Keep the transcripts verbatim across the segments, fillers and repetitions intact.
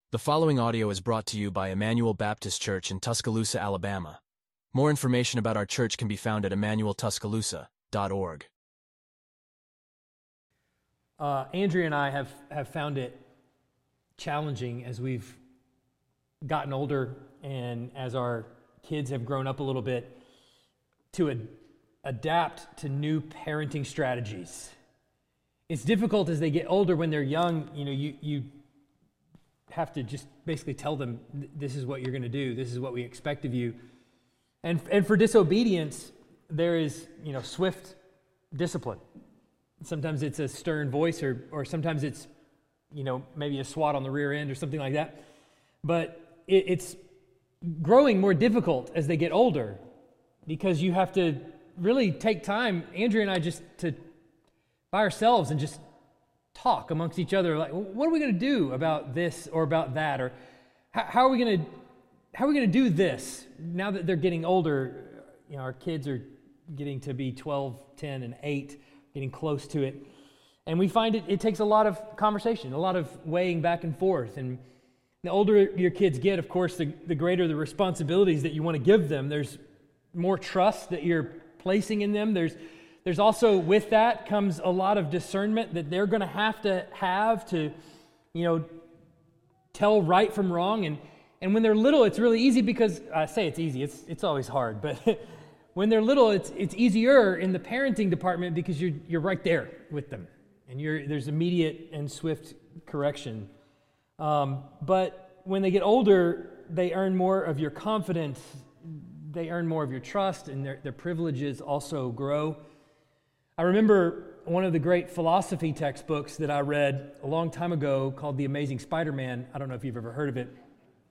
The following audio is brought to you by Emmanuel Baptist Church in Tuscaloosa, Alabama. More information about our church can be found at emmanuel tuscaloosa dot org. Uh, Andrea and I have, have found it challenging as we've gotten older and as our kids have grown up a little bit to ad- adapt to new parenting strategies. It's difficult as they get older. When they're young, you know, you, you have to just basically tell them, this is what you're going to do, this is what we expect of you. And, and for disobedience, there is, you know, swift discipline. Sometimes it's a stern voice, or or sometimes it's, you know, maybe a swat on the rear end or something like that. But it, it's growing more difficult as they get older because you have to really take time, Andrea and I, just to by ourselves and just talk amongst each other. Like, what are we going to do about this or about that? Or how, how are we going to how are we going to do this now that they're getting older? You know, our kids are getting to be twelve, ten, and eight. Getting close to it. And we find it, it takes a lot of conversation, a lot of weighing back and forth. And the older your kids get, of course, the, the greater the responsibilities that you want to give them. There's more trust that you're placing in them. There's there's also, with that comes a lot of discernment that they're going to have to have to, you know, tell right from wrong. And, and when they're little, it's really easy because, I say it's easy, it's it's always hard, but when they're little, it's it's easier in the parenting department because you're you're right there with them, and you're there's immediate and swift correction. Um, but when they get older, they earn more of your confidence, they earn more of your trust, and their their privileges also grow. I remember one of the great philosophy textbooks that I read a long time ago called The Amazing Spider-Man. I don't know if you've ever heard of it.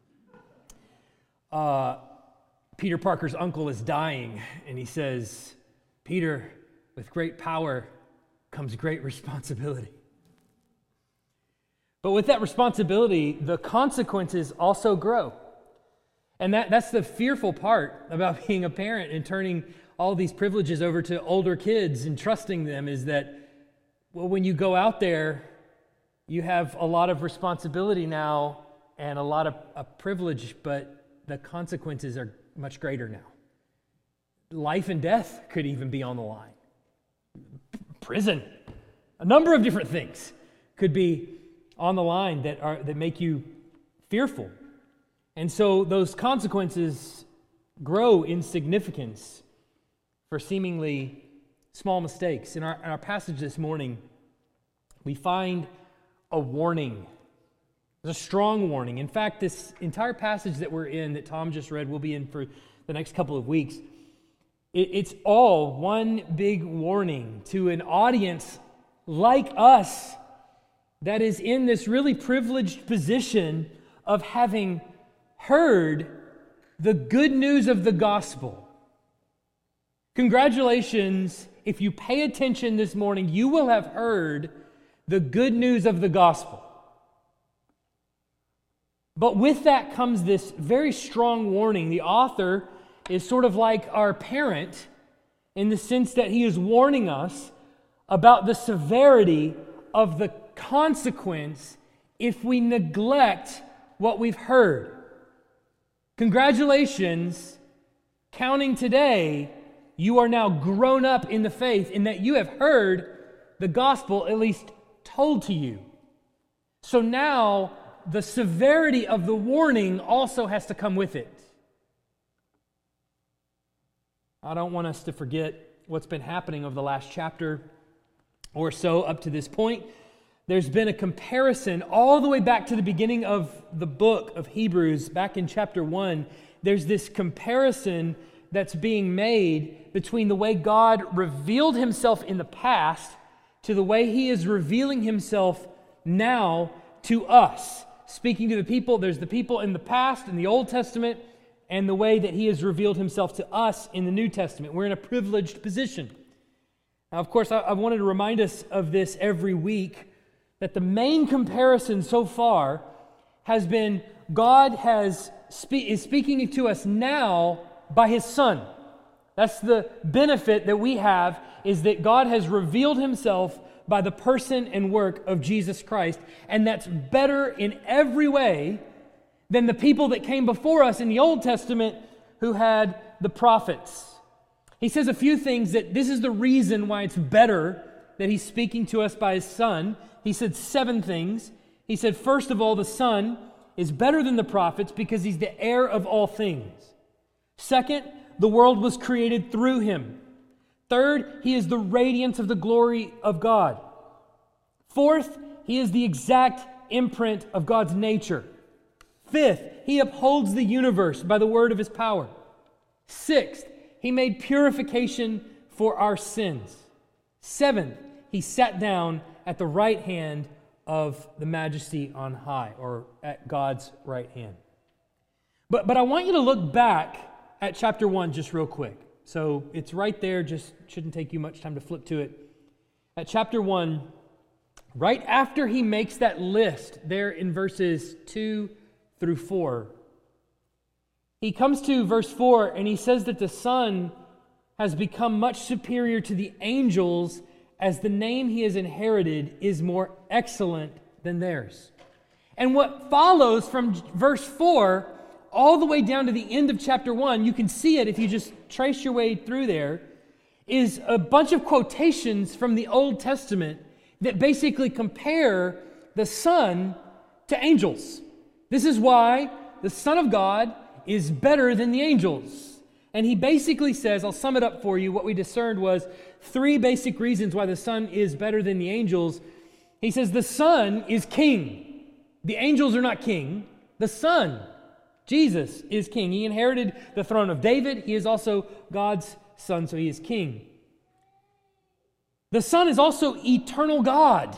Uh, Peter Parker's uncle is dying, and he says, "Peter, with great power comes great responsibility." But with that responsibility, the consequences also grow. And that, that's the fearful part about being a parent and turning all these privileges over to older kids and trusting them, is that, well, when you go out there, you have a lot of responsibility now and a lot of a privilege, but the consequences are much greater now. Life and death could even be on the line. Prison, a number of different things could be on the line that are that make you fearful. And so those consequences grow in significance for seemingly small mistakes. In our, in our passage this morning, we find a warning. There's a strong warning. In fact, this entire passage that we're in, that Tom just read, we'll be in for the next couple of weeks. It, it's all one big warning to an audience like us that is in this really privileged position of having heard the good news of the gospel. Congratulations, if you pay attention this morning, you will have heard the good news of the gospel. But with that comes this very strong warning. The author is sort of like our parent in the sense that he is warning us about the severity of the consequence if we neglect what we've heard. Congratulations, counting today, you are now grown up in the faith in that you have heard the gospel at least told to you. So now the severity of the warning also has to come with it. I don't want us to forget what's been happening over the last chapter or so up to this point. There's been a comparison all the way back to the beginning of the book of Hebrews, back in chapter one. There's this comparison that's being made between the way God revealed himself in the past to the way he is revealing himself now to us. Speaking to the people, there's the people in the past in the Old Testament, and the way that he has revealed himself to us in the New Testament. We're in a privileged position. Now, of course, I, I wanted to remind us of this every week, that the main comparison so far has been God has spe- is speaking to us now by his Son. That's the benefit that we have, is that God has revealed himself by the person and work of Jesus Christ, and that's better in every way than the people that came before us in the Old Testament who had the prophets. He says a few things that this is the reason why it's better that he's speaking to us by his Son. He said seven things. He said, first of all, the Son is better than the prophets because he's the heir of all things. Second, the world was created through him. Third, he is the radiance of the glory of God. Fourth, he is the exact imprint of God's nature. Fifth, he upholds the universe by the word of his power. Sixth, he made purification for our sins. Seventh, he sat down at the right hand of the majesty on high, or at God's right hand. But, but I want you to look back at chapter one just real quick. So it's right there, just shouldn't take you much time to flip to it. At chapter one, right after he makes that list there in verses two through four, he comes to verse four and he says that the Son has become much superior to the angels as the name he has inherited is more excellent than theirs. And what follows from verse four all the way down to the end of chapter one, you can see it if you just trace your way through there, is a bunch of quotations from the Old Testament that basically compare the Son to angels. This is why the Son of God is better than the angels. And he basically says, I'll sum it up for you, what we discerned was three basic reasons why the Son is better than the angels. He says the Son is king. The angels are not king. The Son, Jesus, is king. He inherited the throne of David. He is also God's Son, so he is king. The Son is also eternal God.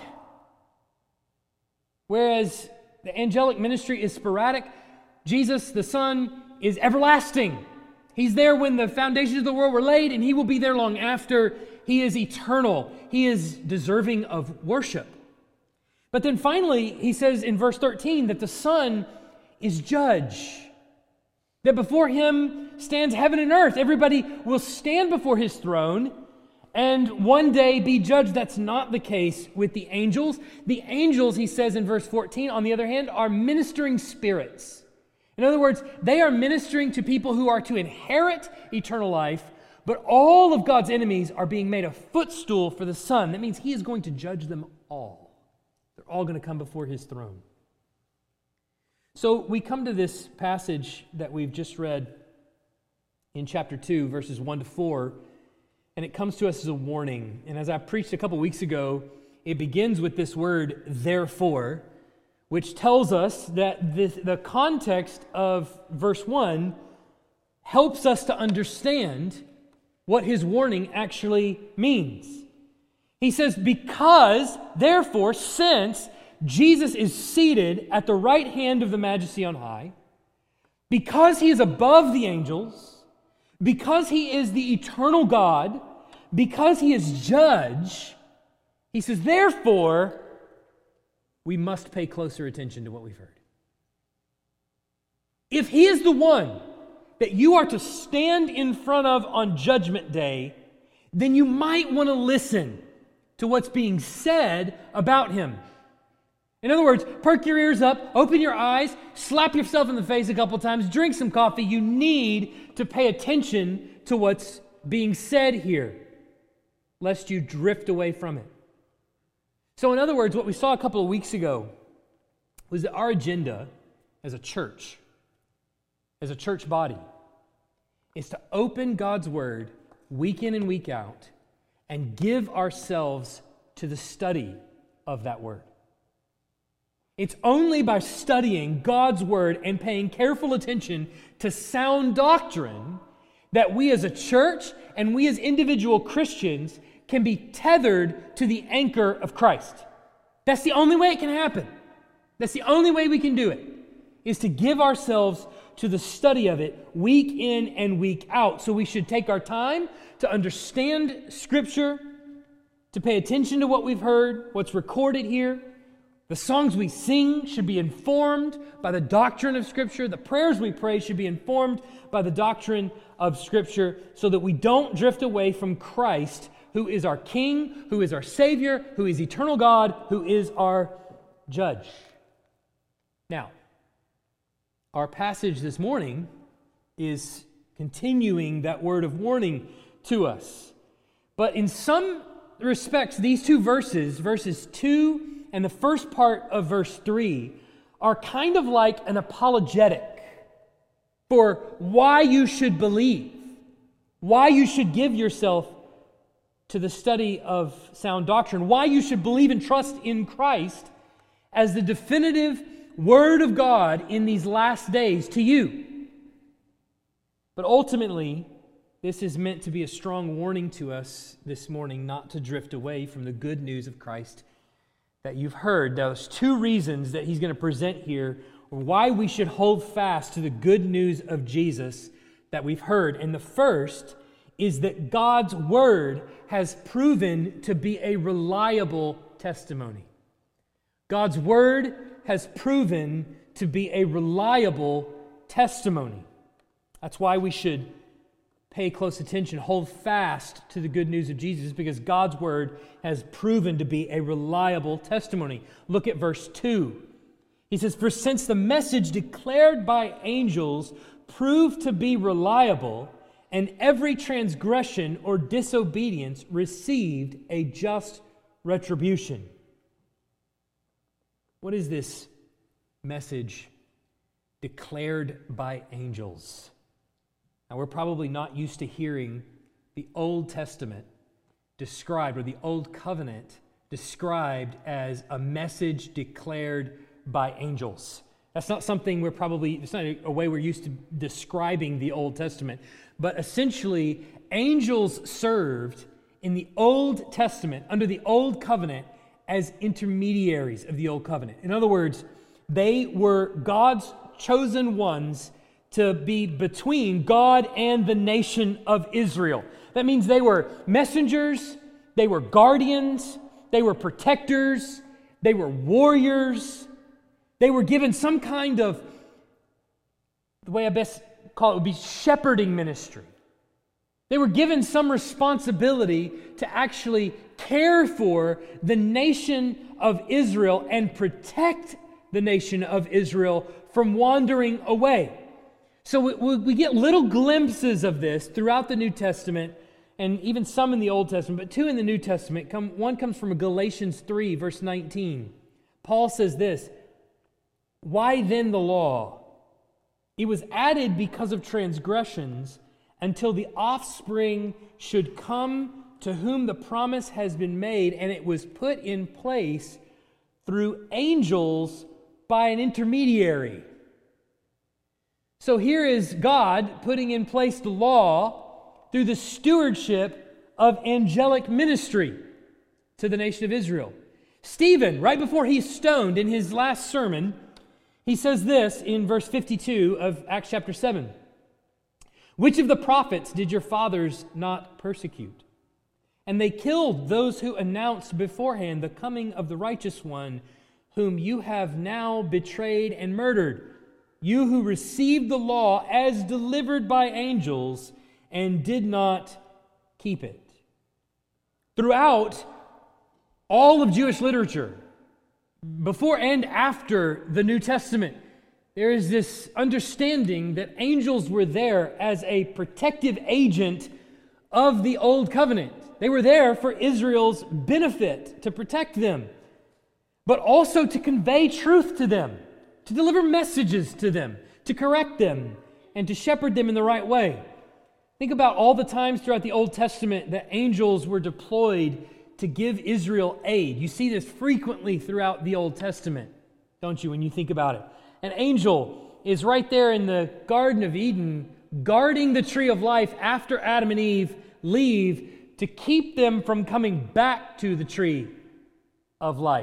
Whereas the angelic ministry is sporadic, Jesus, the Son, is everlasting. He's there when the foundations of the world were laid, and he will be there long after. He is eternal. He is deserving of worship. But then finally, he says in verse thirteen that the Son is judge. That before him stands heaven and earth. Everybody will stand before his throne and one day be judged. That's not the case with the angels. The angels, he says in verse fourteen, on the other hand, are ministering spirits. In other words, they are ministering to people who are to inherit eternal life, but all of God's enemies are being made a footstool for the Son. That means he is going to judge them all. They're all going to come before his throne. So we come to this passage that we've just read in chapter two, verses one to four, and it comes to us as a warning. And as I preached a couple weeks ago, it begins with this word, therefore, which tells us that this, the context of verse one helps us to understand what his warning actually means. He says, because, therefore, since Jesus is seated at the right hand of the majesty on high, because he is above the angels, because he is the eternal God, because he is judge, he says, therefore, we must pay closer attention to what we've heard. If he is the one that you are to stand in front of on Judgment Day, then you might want to listen to what's being said about him. In other words, perk your ears up, open your eyes, slap yourself in the face a couple times, drink some coffee. You need to pay attention to what's being said here, lest you drift away from it. So in other words, what we saw a couple of weeks ago was that our agenda as a church, as a church body, is to open God's Word week in and week out and give ourselves to the study of that Word. It's only by studying God's Word and paying careful attention to sound doctrine that we as a church and we as individual Christians can be tethered to the anchor of Christ. That's the only way it can happen. That's the only way we can do it, is to give ourselves to the study of it week in and week out. So we should take our time to understand Scripture, to pay attention to what we've heard, what's recorded here. The songs we sing should be informed by the doctrine of Scripture. The prayers we pray should be informed by the doctrine of Scripture so that we don't drift away from Christ who is our King, who is our Savior, who is eternal God, who is our Judge. Now, our passage this morning is continuing that word of warning to us. But in some respects, these two verses, verses two and the first part of verse three, are kind of like an apologetic for why you should believe, why you should give yourself to the study of sound doctrine, why you should believe and trust in Christ as the definitive Word of God in these last days to you. But ultimately, this is meant to be a strong warning to us this morning not to drift away from the good news of Christ that you've heard. Now, there's two reasons that he's going to present here why we should hold fast to the good news of Jesus that we've heard. And the first is that God's Word has proven to be a reliable testimony. God's Word has proven to be a reliable testimony. That's why we should pay close attention, hold fast to the good news of Jesus, because God's Word has proven to be a reliable testimony. Look at verse two. He says, "For since the message declared by angels proved to be reliable, and every transgression or disobedience received a just retribution." What is this message declared by angels? Now, we're probably not used to hearing the Old Testament described, or the Old Covenant described as a message declared by angels. That's not something we're probably, it's not a way we're used to describing the Old Testament. But essentially, angels served in the Old Testament, under the Old Covenant, as intermediaries of the Old Covenant. In other words, they were God's chosen ones to be between God and the nation of Israel. That means they were messengers, they were guardians, they were protectors, they were warriors. They were given some kind of, the way I best call it would be shepherding ministry. They were given some responsibility to actually care for the nation of Israel and protect the nation of Israel from wandering away. So we, we get little glimpses of this throughout the New Testament, and even some in the Old Testament, but two in the New Testament. Come, one comes from Galatians three, verse nineteen. Paul says this, "Why then the law? It was added because of transgressions, until the offspring should come to whom the promise has been made, and it was put in place through angels by an intermediary." So here is God putting in place the law through the stewardship of angelic ministry to the nation of Israel. Stephen, right before he's stoned in his last sermon, he says this in verse fifty-two of Acts chapter seven. "Which of the prophets did your fathers not persecute? And they killed those who announced beforehand the coming of the righteous one, whom you have now betrayed and murdered. You who received the law as delivered by angels and did not keep it." Throughout all of Jewish literature, before and after the New Testament, there is this understanding that angels were there as a protective agent of the Old Covenant. They were there for Israel's benefit, to protect them, but also to convey truth to them, to deliver messages to them, to correct them, and to shepherd them in the right way. Think about all the times throughout the Old Testament that angels were deployed to give Israel aid. You see this frequently throughout the Old Testament, don't you, when you think about it? An angel is right there in the Garden of Eden, guarding the tree of life after Adam and Eve leave, to keep them from coming back to the tree of life.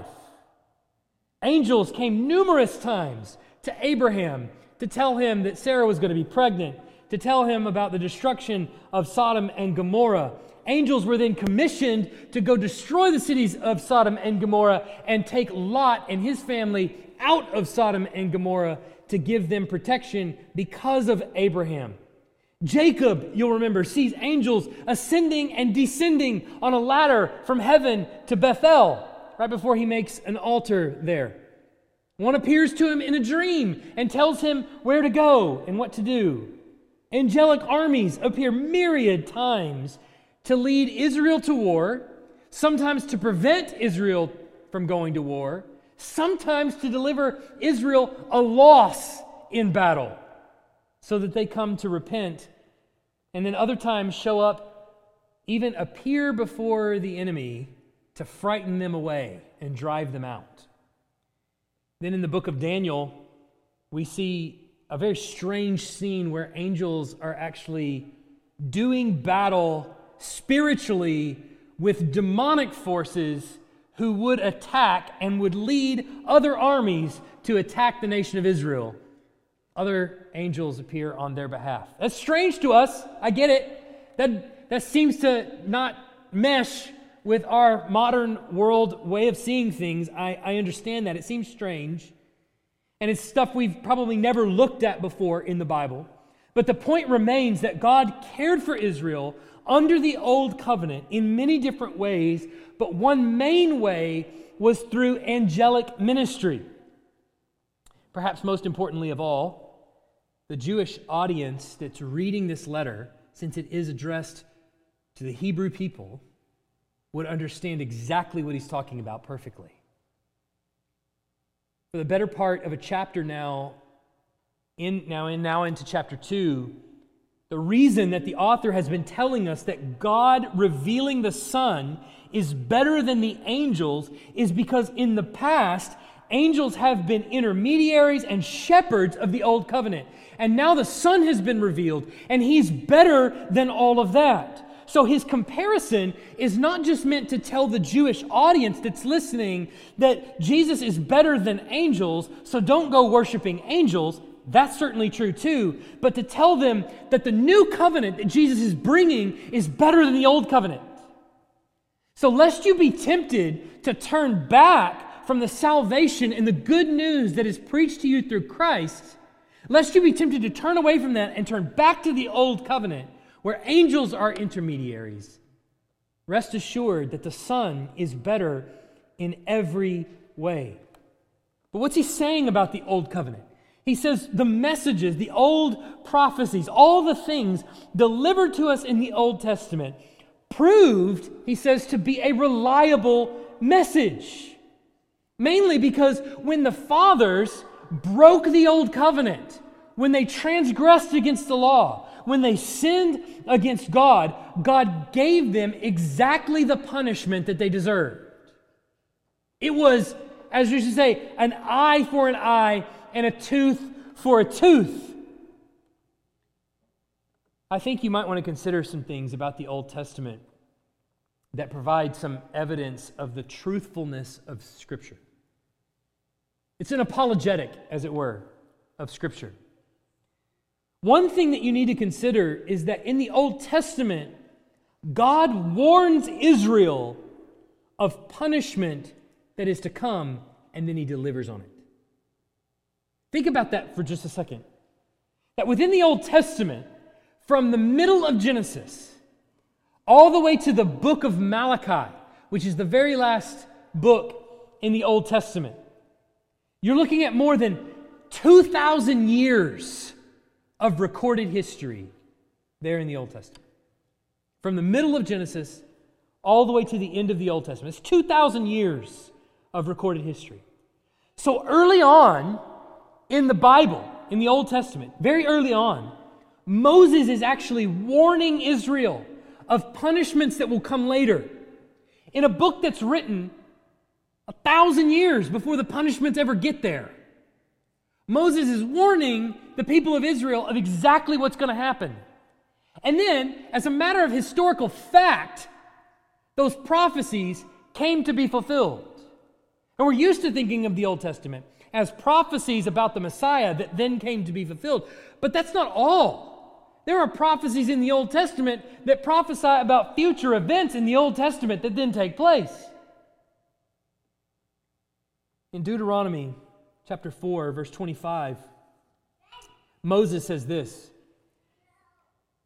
Angels came numerous times to Abraham to tell him that Sarah was going to be pregnant, to tell him about the destruction of Sodom and Gomorrah. Angels were then commissioned to go destroy the cities of Sodom and Gomorrah and take Lot and his family out of Sodom and Gomorrah to give them protection because of Abraham. Jacob, you'll remember, sees angels ascending and descending on a ladder from heaven to Bethel right before he makes an altar there. One appears to him in a dream and tells him where to go and what to do. Angelic armies appear myriad times to lead Israel to war, sometimes to prevent Israel from going to war, sometimes to deliver Israel a loss in battle so that they come to repent, and then other times show up, even appear before the enemy to frighten them away and drive them out. Then in the book of Daniel, we see a very strange scene where angels are actually doing battle spiritually with demonic forces who would attack and would lead other armies to attack the nation of Israel. Other angels appear on their behalf. That's strange to us. I get it. That, that seems to not mesh with our modern world way of seeing things. I, I understand that. It seems strange. And it's stuff we've probably never looked at before in the Bible. But the point remains that God cared for Israel under the Old Covenant in many different ways, but one main way was through angelic ministry. Perhaps most importantly of all, the Jewish audience that's reading this letter, since it is addressed to the Hebrew people, would understand exactly what he's talking about perfectly. For the better part of a chapter now, in now in now into chapter two, the reason that the author has been telling us that God revealing the Son is better than the angels is because in the past, angels have been intermediaries and shepherds of the Old Covenant. And now the Son has been revealed, and he's better than all of that. So his comparison is not just meant to tell the Jewish audience that's listening that Jesus is better than angels, so don't go worshiping angels. That's certainly true too. But to tell them that the new covenant that Jesus is bringing is better than the old covenant. So lest you be tempted to turn back from the salvation and the good news that is preached to you through Christ, lest you be tempted to turn away from that and turn back to the old covenant where angels are intermediaries, rest assured that the Son is better in every way. But what's he saying about the old covenant? He says the messages, the old prophecies, all the things delivered to us in the Old Testament proved, he says, to be a reliable message. Mainly because when the fathers broke the old covenant, when they transgressed against the law, when they sinned against God, God gave them exactly the punishment that they deserved. It was, as you should say, an eye for an eye and a tooth for a tooth. I think you might want to consider some things about the Old Testament that provide some evidence of the truthfulness of Scripture. It's an apologetic, as it were, of Scripture. One thing that you need to consider is that in the Old Testament, God warns Israel of punishment that is to come, and then he delivers on it. Think about that for just a second. That within the Old Testament, from the middle of Genesis, all the way to the book of Malachi, which is the very last book in the Old Testament, you're looking at more than two thousand years of recorded history there in the Old Testament. From the middle of Genesis all the way to the end of the Old Testament. It's two thousand years of recorded history. So early on in the Bible, in the Old Testament, very early on, Moses is actually warning Israel of punishments that will come later. In a book that's written a thousand years before the punishments ever get there. Moses is warning the people of Israel of exactly what's going to happen. And then, as a matter of historical fact, those prophecies came to be fulfilled. And we're used to thinking of the Old Testament as prophecies about the Messiah that then came to be fulfilled. But that's not all. There are prophecies in the Old Testament that prophesy about future events in the Old Testament that then take place. In Deuteronomy chapter four, verse twenty-five, Moses says this,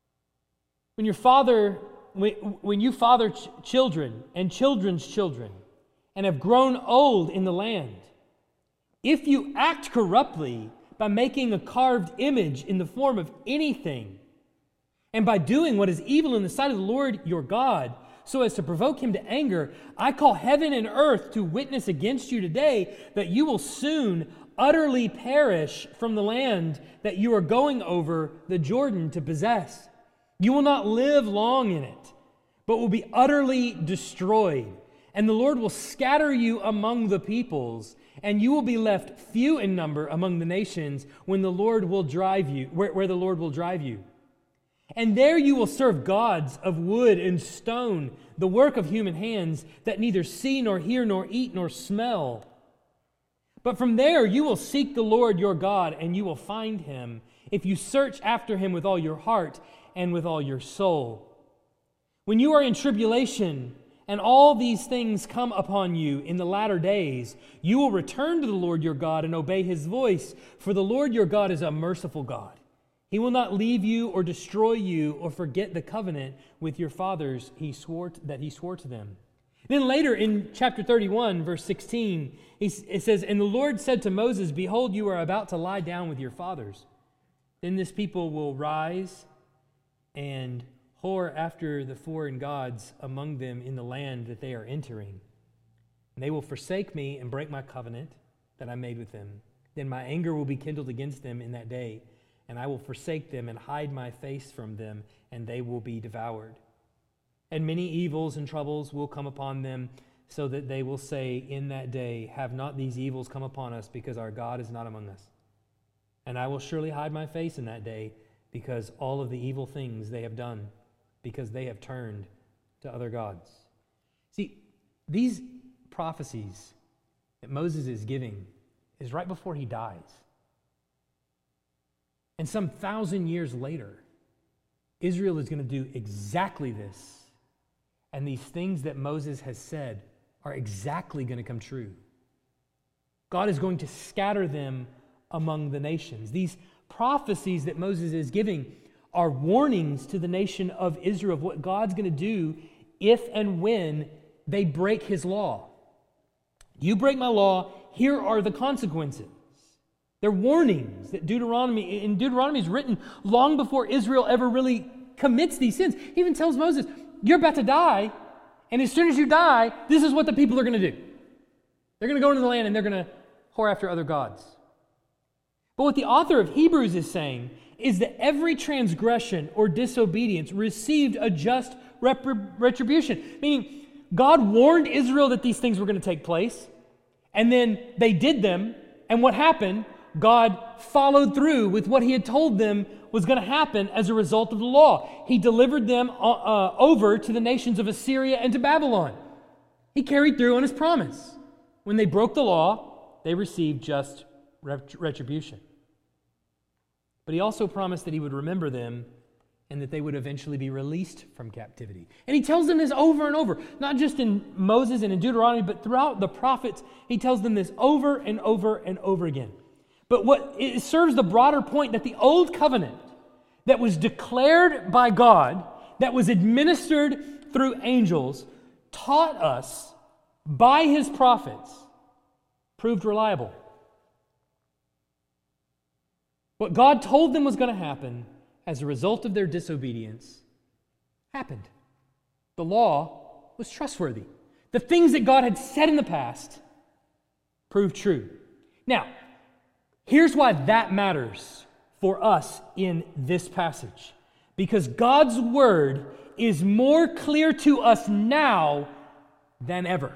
When your father, when, when you father ch- children and children's children and have grown old in the land, if you act corruptly by making a carved image in the form of anything, and by doing what is evil in the sight of the Lord your God, so as to provoke him to anger, I call heaven and earth to witness against you today that you will soon utterly perish from the land that you are going over the Jordan to possess. You will not live long in it, but will be utterly destroyed. And the Lord will scatter you among the peoples, and you will be left few in number among the nations when the Lord will drive you, where, where the Lord will drive you. And there you will serve gods of wood and stone, the work of human hands, that neither see nor hear nor eat nor smell. But from there you will seek the Lord your God, and you will find him, if you search after him with all your heart and with all your soul. When you are in tribulation, and all these things come upon you in the latter days, you will return to the Lord your God and obey his voice, for the Lord your God is a merciful God. He will not leave you or destroy you or forget the covenant with your fathers he swore to, that he swore to them. Then later in chapter thirty-one, verse sixteen, it says, And the Lord said to Moses, Behold, you are about to lie down with your fathers. Then this people will rise and whore after the foreign gods among them in the land that they are entering. And they will forsake me and break my covenant that I made with them. Then my anger will be kindled against them in that day, and I will forsake them and hide my face from them, and they will be devoured. And many evils and troubles will come upon them, so that they will say in that day, Have not these evils come upon us, because our God is not among us? And I will surely hide my face in that day, because all of the evil things they have done, because they have turned to other gods. See, these prophecies that Moses is giving is right before he dies. And some thousand years later, Israel is going to do exactly this. And these things that Moses has said are exactly going to come true. God is going to scatter them among the nations. These prophecies that Moses is giving are warnings to the nation of Israel of what God's going to do if and when they break his law. You break my law, here are the consequences. They're warnings that Deuteronomy, in Deuteronomy is written long before Israel ever really commits these sins. He even tells Moses, you're about to die, and as soon as you die, this is what the people are going to do. They're going to go into the land and they're going to whore after other gods. But what the author of Hebrews is saying is that every transgression or disobedience received a just rep- retribution. Meaning, God warned Israel that these things were going to take place, and then they did them, and what happened? God followed through with what he had told them was going to happen as a result of the law. He delivered them uh, uh, over to the nations of Assyria and to Babylon. He carried through on his promise. When they broke the law, they received just ret- retribution. But he also promised that he would remember them and that they would eventually be released from captivity. And he tells them this over and over, not just in Moses and in Deuteronomy, but throughout the prophets. He tells them this over and over and over again. But what it serves the broader point that the old covenant that was declared by God, that was administered through angels, taught us by his prophets, proved reliable. What God told them was going to happen as a result of their disobedience happened. The law was trustworthy. The things that God had said in the past proved true. Now, here's why that matters for us in this passage. Because God's word is more clear to us now than ever.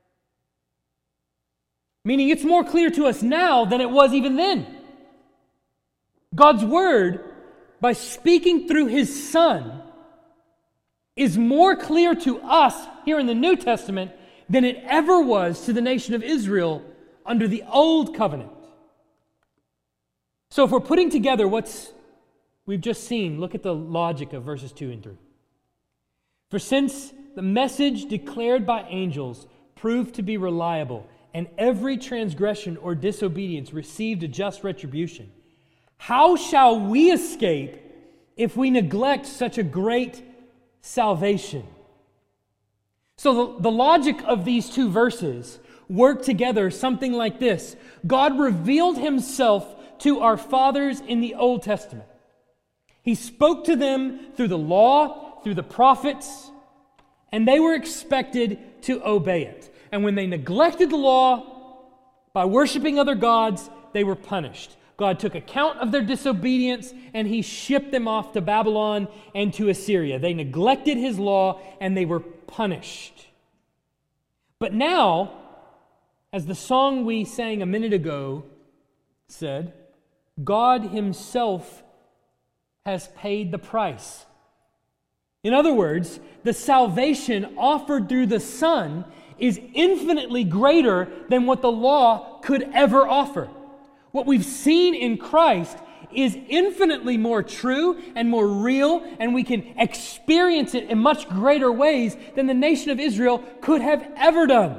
Meaning it's more clear to us now than it was even then. God's word, by speaking through his Son, is more clear to us here in the New Testament than it ever was to the nation of Israel under the Old Covenant. So if we're putting together what's we've just seen, look at the logic of verses two and three. For since the message declared by angels proved to be reliable, and every transgression or disobedience received a just retribution, how shall we escape if we neglect such a great salvation. So the, the logic of these two verses work together something like this. God revealed himself to our fathers in the Old Testament. He spoke to them through the law, through the prophets, and they were expected to obey it. And when they neglected the law by worshiping other gods, they were punished. God took account of their disobedience and he shipped them off to Babylon and to Assyria. They neglected his law and they were punished. But now, as the song we sang a minute ago said, God himself has paid the price. In other words, the salvation offered through the Son is infinitely greater than what the law could ever offer. What we've seen in Christ is infinitely more true and more real, and we can experience it in much greater ways than the nation of Israel could have ever done.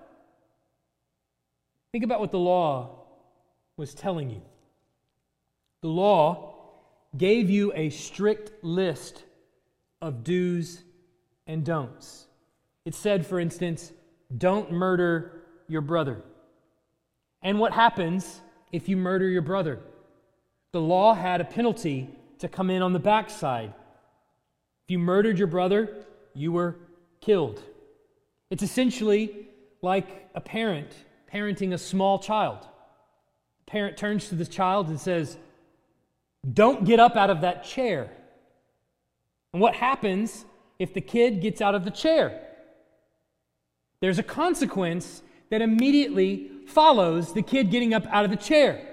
Think about what the law was telling you. The law gave you a strict list of do's and don'ts. It said, for instance, don't murder your brother. And what happens if you murder your brother? The law had a penalty to come in on the backside. If you murdered your brother, you were killed. It's essentially like a parent parenting a small child. The parent turns to the child and says, don't get up out of that chair. And what happens if the kid gets out of the chair? There's a consequence that immediately follows the kid getting up out of the chair.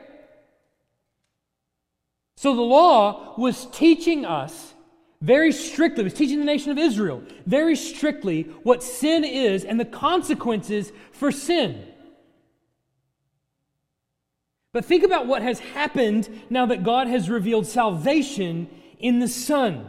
So the law was teaching us very strictly, it was teaching the nation of Israel very strictly what sin is and the consequences for sin. But think about what has happened now that God has revealed salvation in the Son.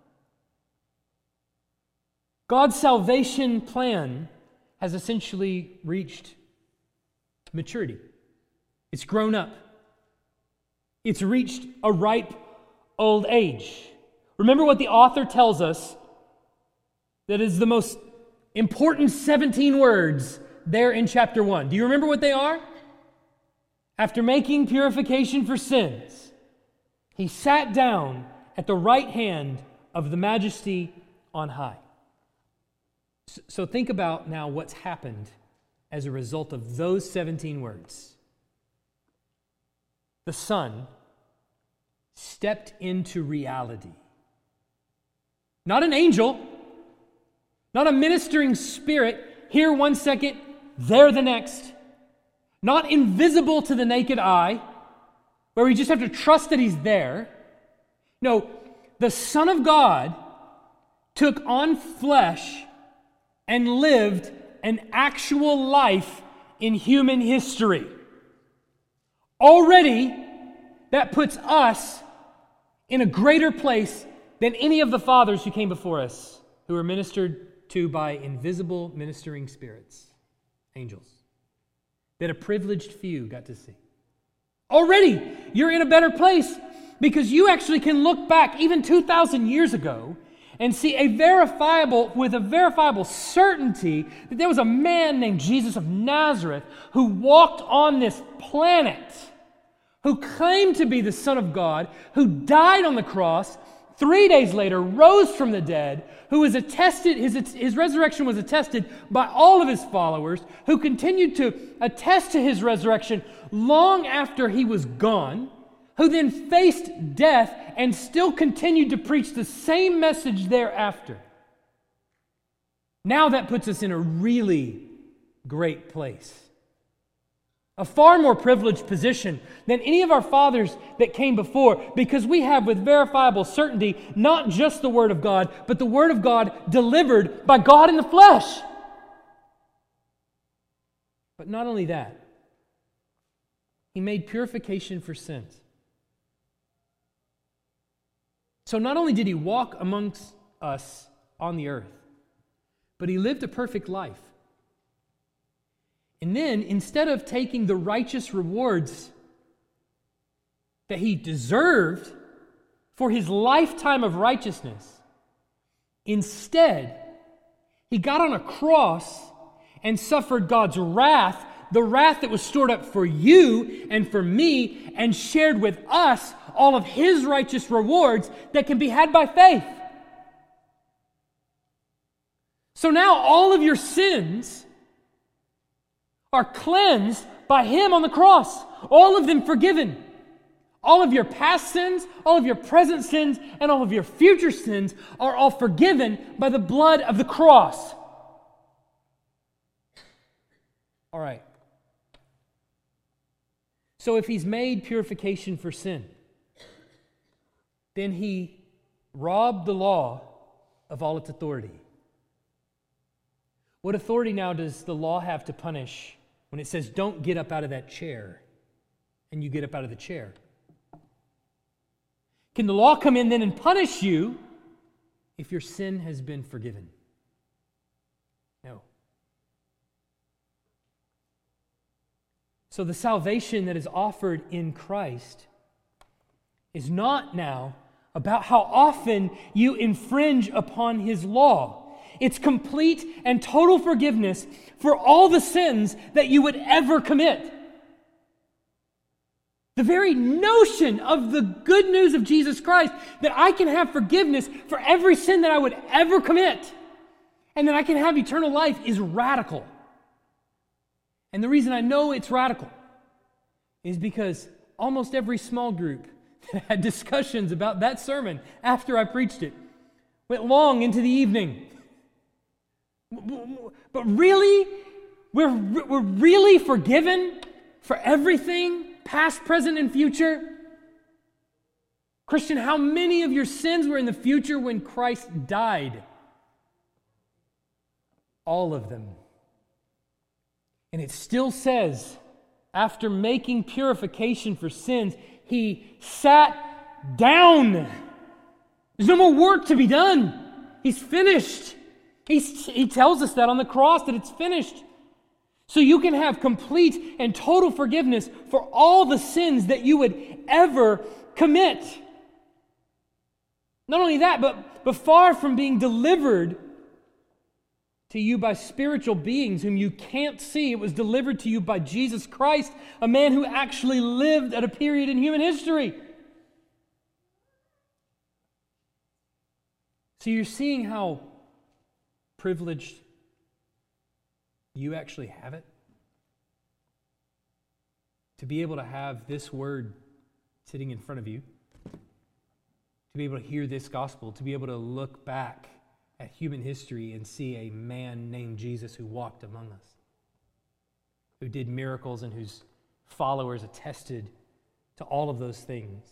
God's salvation plan has essentially reached maturity. It's grown up. It's reached a ripe old age. Remember what the author tells us that is the most important seventeen words there in chapter one. Do you remember what they are? After making purification for sins, he sat down at the right hand of the Majesty on high. So think about now what's happened as a result of those seventeen words. The Son stepped into reality. Not an angel, not a ministering spirit, here one second, there the next. Not invisible to the naked eye, where we just have to trust that he's there. No, the Son of God took on flesh and lived an actual life in human history. Already, that puts us in a greater place than any of the fathers who came before us, who were ministered to by invisible ministering spirits, angels, that a privileged few got to see. Already, you're in a better place because you actually can look back even two thousand years ago and see a verifiable, with a verifiable certainty that there was a man named Jesus of Nazareth who walked on this planet, who claimed to be the Son of God, who died on the cross, three days later rose from the dead, who was attested, his, his resurrection was attested by all of his followers, who continued to attest to his resurrection long after he was gone, who then faced death and still continued to preach the same message thereafter. Now that puts us in a really great place. A far more privileged position than any of our fathers that came before, because we have with verifiable certainty not just the Word of God, but the Word of God delivered by God in the flesh. But not only that, He made purification for sins. So not only did He walk amongst us on the earth, but He lived a perfect life. And then, instead of taking the righteous rewards that He deserved for His lifetime of righteousness, Instead, he got on a cross and suffered God's wrath, the wrath that was stored up for you and for me, and shared with us all of his righteous rewards that can be had by faith. So now all of your sins are cleansed by him on the cross. All of them forgiven. All of your past sins, all of your present sins, and all of your future sins are all forgiven by the blood of the cross. All right. So if he's made purification for sin, then he robbed the law of all its authority. What authority now does the law have to punish when it says, don't get up out of that chair, and you get up out of the chair? Can the law come in then and punish you if your sin has been forgiven? No. So the salvation that is offered in Christ is not now about how often you infringe upon his law. It's complete and total forgiveness for all the sins that you would ever commit. The very notion of the good news of Jesus Christ, that I can have forgiveness for every sin that I would ever commit, and that I can have eternal life, is radical. And the reason I know it's radical is because almost every small group that had discussions about that sermon after I preached it went long into the evening. But really, we're, we're really forgiven for everything, past, present, and future? Christian, how many of your sins were in the future when Christ died? All of them. And it still says, after making purification for sins, he sat down. There's no more work to be done. He's finished. He's, he tells us that on the cross, that it's finished. So you can have complete and total forgiveness for all the sins that you would ever commit. Not only that, but, but far from being delivered to you by spiritual beings whom you can't see, it was delivered to you by Jesus Christ, a man who actually lived at a period in human history. So you're seeing how privileged you actually have it? To be able to have this word sitting in front of you, to be able to hear this gospel, to be able to look back at human history and see a man named Jesus who walked among us, who did miracles and whose followers attested to all of those things,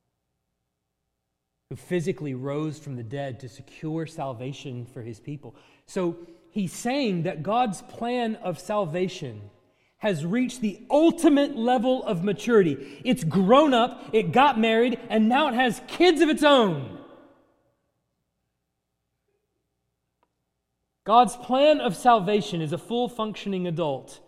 who physically rose from the dead to secure salvation for his people. So he's saying that God's plan of salvation has reached the ultimate level of maturity. It's grown up, it got married, and now it has kids of its own. God's plan of salvation is a full functioning adult.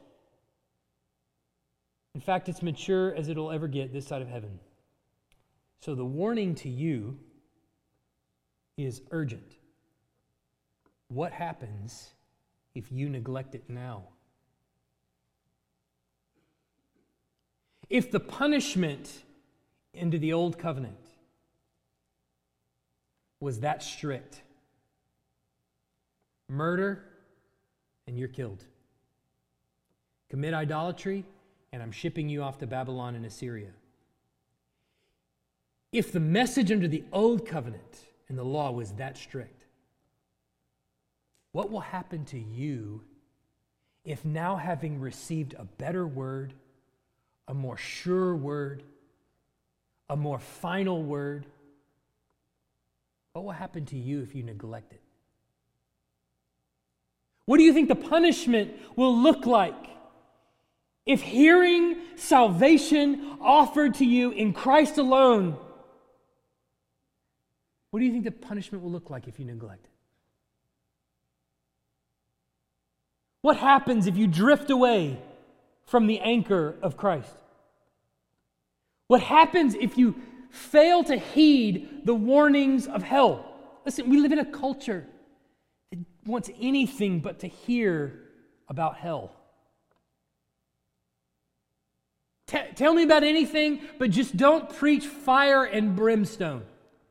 In fact, it's mature as it'll ever get this side of heaven. So the warning to you is urgent. What happens if you neglect it now? If the punishment into the old covenant was that strict, murder and you're killed. Commit idolatry and I'm shipping you off to Babylon and Assyria. If the message under the old covenant and the law was that strict, what will happen to you if now, having received a better word, a more sure word, a more final word, what will happen to you if you neglect it? What do you think the punishment will look like if hearing salvation offered to you in Christ alone, what do you think the punishment will look like if you neglect it? What happens if you drift away from the anchor of Christ? What happens if you fail to heed the warnings of hell? Listen, we live in a culture wants anything but to hear about hell. T- tell me about anything, but just don't preach fire and brimstone.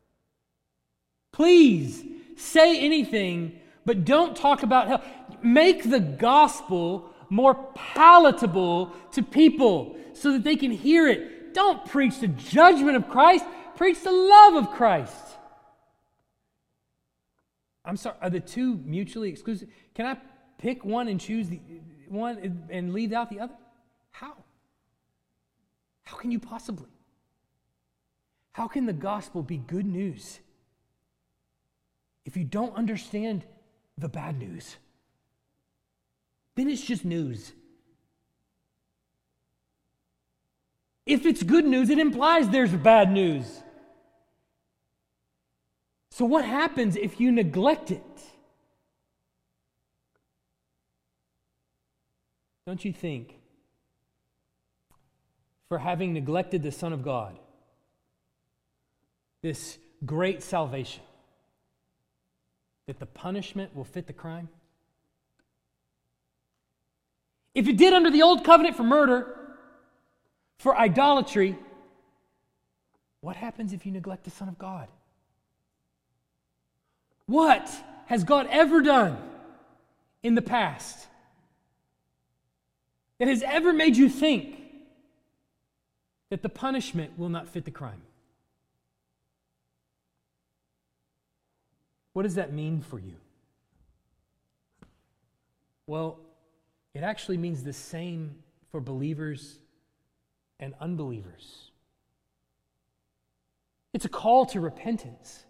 Please say anything, but don't talk about hell. Make the gospel more palatable to people so that they can hear it. Don't preach the judgment of Christ. Preach the love of Christ. I'm sorry, are the two mutually exclusive? Can I pick one and choose the one and leave out the other? How? How can you possibly? How can the gospel be good news if you don't understand the bad news? Then it's just news. If it's good news, it implies there's bad news. So what happens if you neglect it? Don't you think, for having neglected the Son of God, this great salvation, that the punishment will fit the crime? If it did under the old covenant for murder, for idolatry, what happens if you neglect the Son of God? What has God ever done in the past that has ever made you think that the punishment will not fit the crime? What does that mean for you? Well, it actually means the same for believers and unbelievers. It's a call to repentance.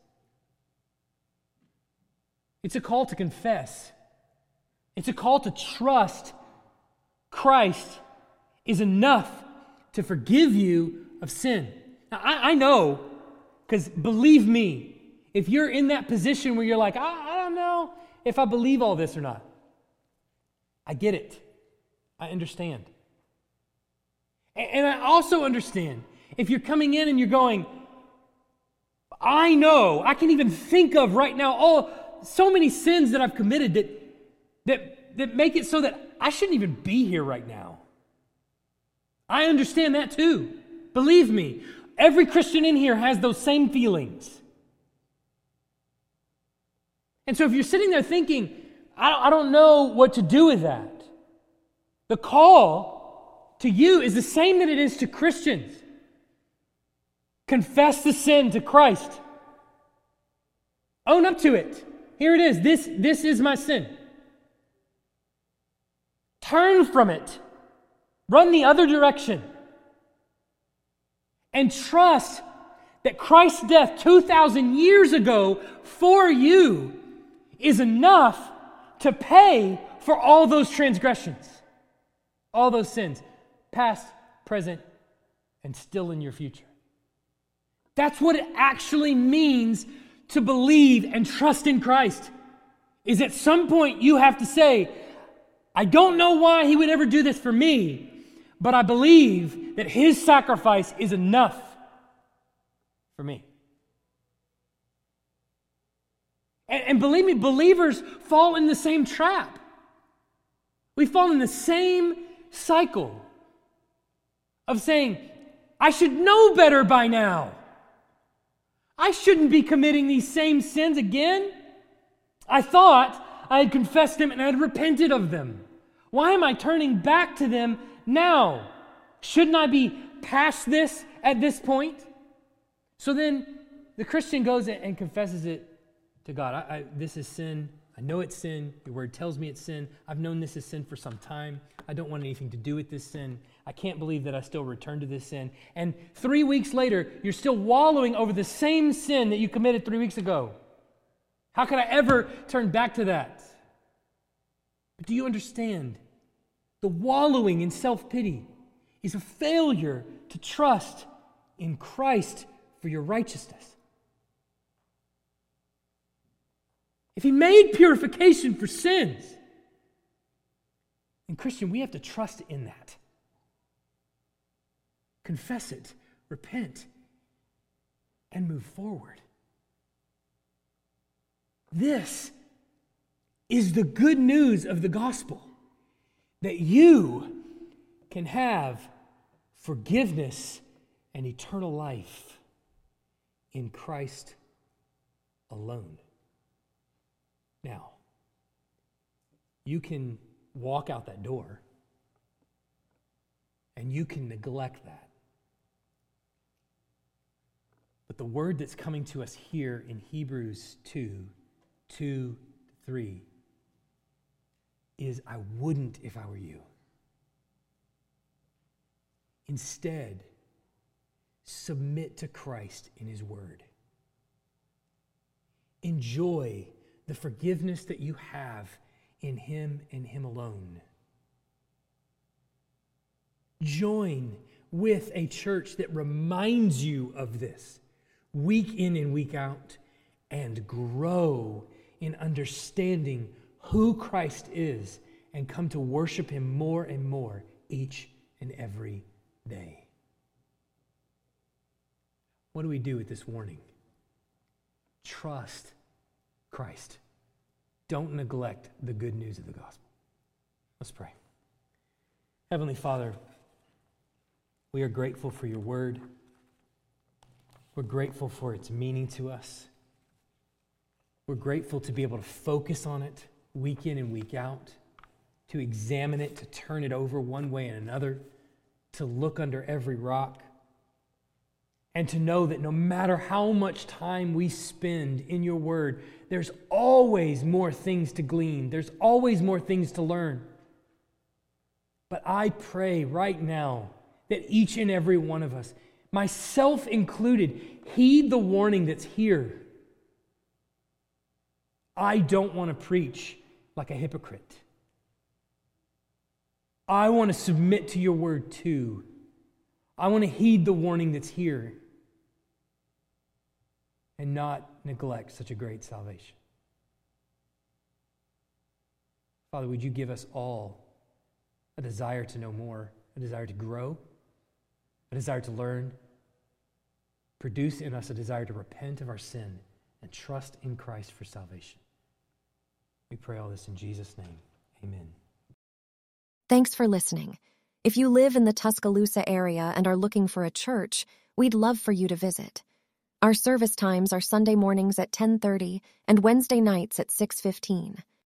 It's a call to confess. It's a call to trust Christ is enough to forgive you of sin. Now, I, I know, because believe me, if you're in that position where you're like, I, I don't know if I believe all this or not, I get it. I understand. And, and I also understand if you're coming in and you're going, I know, I can even think of right now all so many sins that I've committed that that that make it so that I shouldn't even be here right now. I understand that too. Believe me, every Christian in here has those same feelings. And so if you're sitting there thinking, I don't, I don't know what to do with that, the call to you is the same that it is to Christians. Confess the sin to Christ. Own up to it. Here it is. This, this is my sin. Turn from it. Run the other direction. And trust that Christ's death two thousand years ago for you is enough to pay for all those transgressions, all those sins, past, present, and still in your future. That's what it actually means to believe and trust in Christ. Is at some point you have to say, I don't know why he would ever do this for me, but I believe that his sacrifice is enough for me. And, and believe me, believers fall in the same trap. We fall in the same cycle of saying, I should know better by now. I shouldn't be committing these same sins again. I thought I had confessed them and I had repented of them. Why am I turning back to them now? Shouldn't I be past this at this point? So then the Christian goes and confesses it to God. I, I, this is sin. I know it's sin. Your word tells me it's sin. I've known this is sin for some time. I don't want anything to do with this sin. I can't believe that I still return to this sin. And three weeks later, you're still wallowing over the same sin that you committed three weeks ago. How could I ever turn back to that? But do you understand? The wallowing in self-pity is a failure to trust in Christ for your righteousness. If he made purification for sins, then Christian, we have to trust in that. Confess it, repent, and move forward. This is the good news of the gospel, that you can have forgiveness and eternal life in Christ alone. Now, you can walk out that door and you can neglect that. But the word that's coming to us here in Hebrews two, two, three is, I wouldn't if I were you. Instead, submit to Christ in his word. Enjoy the forgiveness that you have in him and him alone. Join with a church that reminds you of this week in and week out, and grow in understanding who Christ is and come to worship him more and more each and every day. What do we do with this warning? Trust Christ. Don't neglect the good news of the gospel. Let's pray. Heavenly Father, we are grateful for your word. We're grateful for its meaning to us. We're grateful to be able to focus on it week in and week out, to examine it, to turn it over one way and another, to look under every rock, and to know that no matter how much time we spend in your word, there's always more things to glean. There's always more things to learn. But I pray right now that each and every one of us, myself included, heed the warning that's here. I don't want to preach like a hypocrite. I want to submit to your word too. I want to heed the warning that's here and not neglect such a great salvation. Father, would you give us all a desire to know more, a desire to grow, a desire to learn, produce in us a desire to repent of our sin and trust in Christ for salvation. We pray all this in Jesus' name. Amen. Thanks for listening. If you live in the Tuscaloosa area and are looking for a church, we'd love for you to visit. Our service times are Sunday mornings at ten thirty and Wednesday nights at six fifteen.